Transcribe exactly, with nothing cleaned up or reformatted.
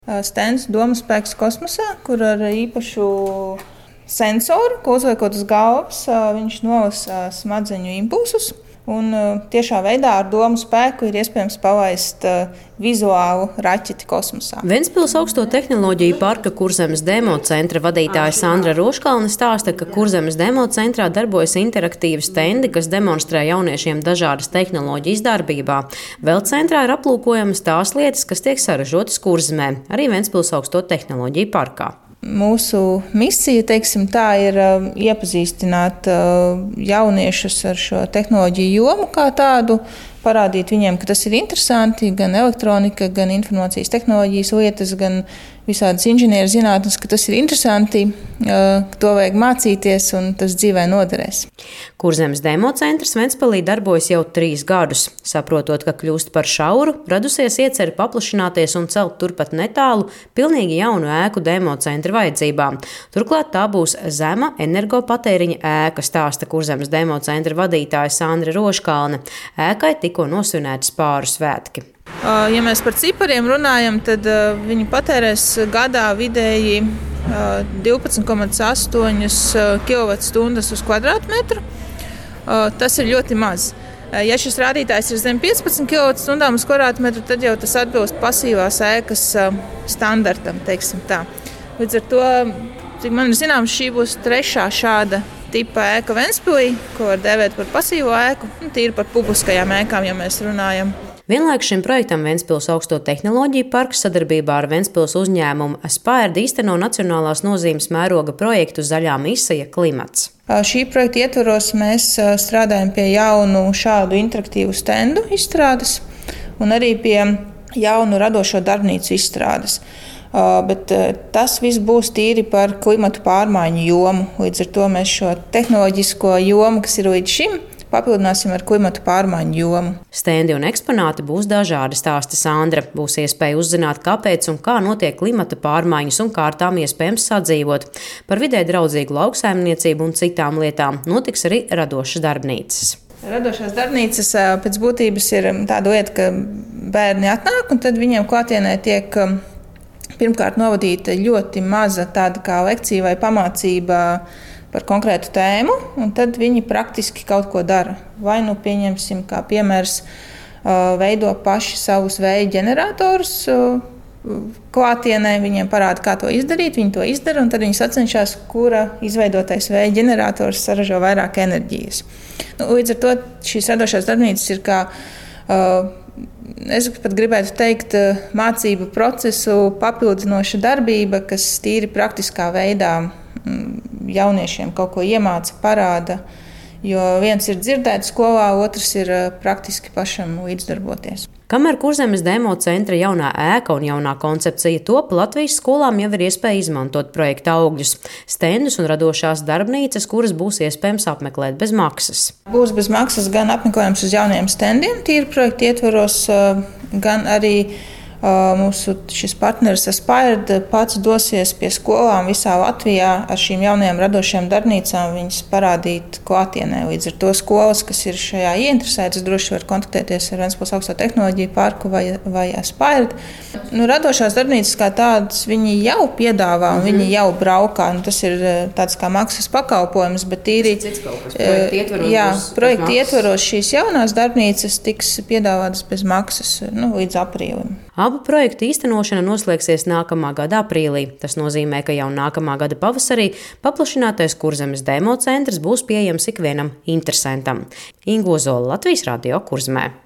Stends domas spēks kosmosā, kur ar īpašu sensoru, ko uzliekot uz galvas, viņš nolasa smadzeņu impulsus. Un tiešā veidā ar domu spēku ir iespējams palaist vizuālu raķeti kosmosā. Ventspils augsto tehnoloģiju parka Kurzemes demo centra vadītāja Sandra Roškalne stāsta, ka Kurzemes demo centrā darbojas interaktīvi stendi, kas demonstrē jauniešiem dažādas tehnoloģijas darbībā. Vēl centrā ir aplūkojamas tās lietas, kas tiek saražotas Kurzemē, arī Ventspils augsto tehnoloģiju parkā. Mūsu misija, teiksim tā, ir iepazīstināt jauniešus ar šo tehnoloģiju jomu kā tādu, parādīt viņiem, ka tas ir interesanti, gan elektronika, gan informācijas tehnoloģijas lietas, gan visādas inženieru zinātnes, ka tas ir interesanti, ka to vajag mācīties un tas dzīvē noderēs. Kurzemes demo centrs Ventspilī darbojas jau trīs gadus. Saprotot, ka kļūst par šauru, radusies iecerē paplašināties un celt turpat netālu pilnīgi jaunu ēku demo centra vajadzībām. Turklāt tā būs zema energopatēriņa ēka, stāsta Kurzemes demo centra vadītāja Sandra Roškalne. Ēkai tikko nosvinēti spāru svētki. Ja mēs par cipariem runājam, tad viņi patērēs gadā vidēji divpadsmit komats astoņi kilovatstundas uz kvadrātmetru. Tas ir ļoti maz. Ja šis rādītājs ir zem piecpadsmit kilovatstundām uz kvadrātmetru, tad jau tas atbilst pasīvās ēkas standartam, teiksim tā. Līdz ar to, cik man ir zināms, šī būs trešā šāda tipa ēka Ventspilī, ko var dēvēt par pasīvo ēku, un tīri par publiskajām ēkām, ja mēs runājam. Vienlaikus šim projektam Ventspils augsto tehnoloģiju parks sadarbībā ar Ventspils uzņēmumu Aspire īsteno nacionālās nozīmes mēroga projektu Zaļā misija klimats. Šī projekta ietvaros mēs strādājam pie jaunu šādu interaktīvu stendu izstrādes un arī pie jaunu radošo darbnīcu izstrādes. Bet tas viss būs tīri par klimatu pārmaiņu jomu. Līdz ar to mēs šo tehnoloģisko jomu, kas ir līdz šim, papildināsim ar klimatu pārmaiņu jomu. Stendi un eksponāti būs dažādi, stāsta Sandra. Būs iespēja uzzināt, kāpēc un kā notiek klimata pārmaiņas un kā ar tām iespējams sadzīvot. Par vidē draudzīgu lauksaimniecību un citām lietām notiks arī radošas darbnīcas. Radošās darbnīcas pēc būtības ir tāda lieta, ka bērni atnāk un tad viņiem klātienē tiek pirmkārt novadīta ļoti maza tāda kā lekcija vai pamācība par konkrētu tēmu, un tad viņi praktiski kaut ko dara. Vai nu pieņemsim, kā piemērs, veido paši savus vēja ģeneratorus klātienē, viņiem parāda, kā to izdarīt, viņi to izdara, un tad viņi sacenšas, kura izveidotais vēja ģenerators saražo vairāk enerģijas. Nu, līdz ar to šīs radošās darbnīcas ir kā, es pat gribētu teikt, mācību procesu papildinoša darbība, kas tīri praktiskā veidā jauniešiem kaut ko iemāca, parāda, jo viens ir dzirdēt skolā, otrs ir praktiski pašam līdzdarboties. Kamēr Kurzemes demo centra jaunā ēka un jaunā koncepcija top, Latvijas skolām jau ir iespēja izmantot projekta augļus, stendus un radošās darbnīcas, kuras būs iespējams apmeklēt bez maksas. Būs bez maksas gan apmeklējums uz jauniem stendiem, tīri projekta ietvaros, gan arī mūsu šis partneris Aspire pats dosies pie skolām visā Latvijā ar šīm jaunajām radošajām darbnīcām viņas parādīt klātienē. Līdz ar to skolas, kas ir šajā ieinteresētas, droši var kontaktēties ar Ventspils augsto tehnoloģiju parku vai, vai Aspire. Nu, radošās darbnīcas kā tādas viņi jau piedāvā un viņi jau braukā. Nu, tas ir tāds kā maksas pakalpojums, bet tīri jā, projekta ietvaros šīs jaunās darbnīcas tiks piedāvātas bez maksas nu, līdz aprīlim. Abu projektu īstenošana noslēgsies nākamā gada aprīlī. Tas nozīmē, ka jau nākamā gada pavasarī paplašinātais Kurzemes demo centrs būs pieejams ikvienam interesantam. Ingo Zola, Latvijas radio Kurzemē.